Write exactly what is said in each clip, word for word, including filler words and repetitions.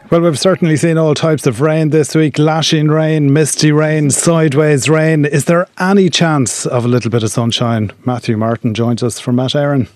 Well, we've certainly seen all types of rain this week. Lashing rain, misty rain, sideways rain. Is there any chance of a little bit of sunshine? Matthew Martin joins us from Met Éireann.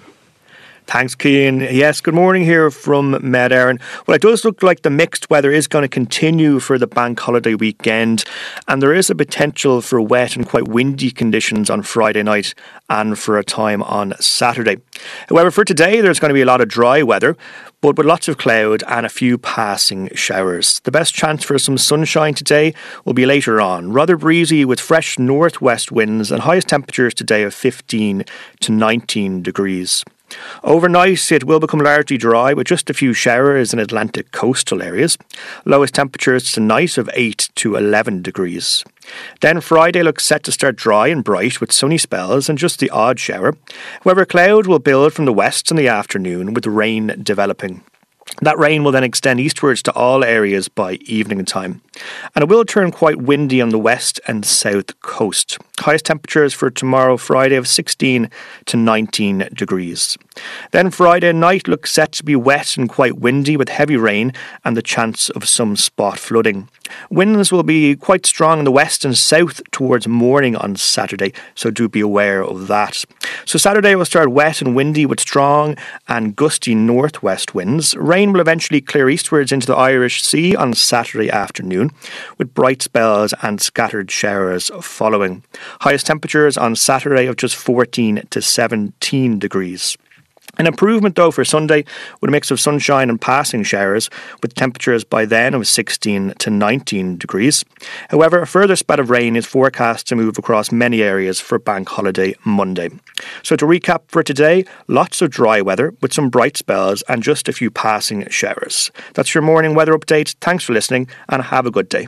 Thanks, Cian. Yes, good morning here from Met Éireann. Well, it does look like the mixed weather is going to continue for the bank holiday weekend, and there is a potential for wet and quite windy conditions on Friday night and for a time on Saturday. However, for today, there's going to be a lot of dry weather, but with lots of cloud and a few passing showers. The best chance for some sunshine today will be later on. Rather breezy with fresh northwest winds and highest temperatures today of fifteen to nineteen degrees. Overnight, it will become largely dry with just a few showers in Atlantic coastal areas. Lowest temperatures tonight of eight to eleven degrees. Then Friday looks set to start dry and bright with sunny spells and just the odd shower. However, cloud will build from the west in the afternoon with rain developing. That rain will then extend eastwards to all areas by evening time. And it will turn quite windy on the west and south coast. Highest temperatures for tomorrow, Friday, of sixteen to nineteen degrees. Then Friday night looks set to be wet and quite windy with heavy rain and the chance of some spot flooding. Winds will be quite strong in the west and south towards morning on Saturday, so do be aware of that. So Saturday will start wet and windy with strong and gusty northwest winds. Rain will eventually clear eastwards into the Irish Sea on Saturday afternoon, with bright spells and scattered showers following. Highest temperatures on Saturday of just fourteen to seventeen degrees. An improvement though for Sunday with a mix of sunshine and passing showers with temperatures by then of sixteen to nineteen degrees. However, a further spell of rain is forecast to move across many areas for Bank Holiday Monday. So to recap for today, lots of dry weather with some bright spells and just a few passing showers. That's your morning weather update. Thanks for listening and have a good day.